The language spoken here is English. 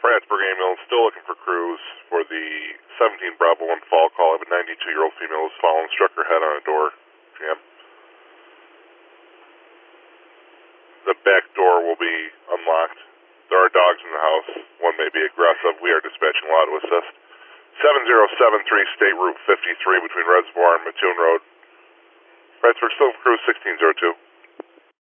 Prattsburg ambulance still looking for crews for the 17 Bravo 1 fall call. I have a 92-year-old female who's fallen, struck her head on a door jam. The back door will be unlocked. There are dogs in the house. One may be aggressive. We are dispatching law to assist. 7073 State Route 53 between Reservoir and Mattoon Road. Prattsburg still crew 1602.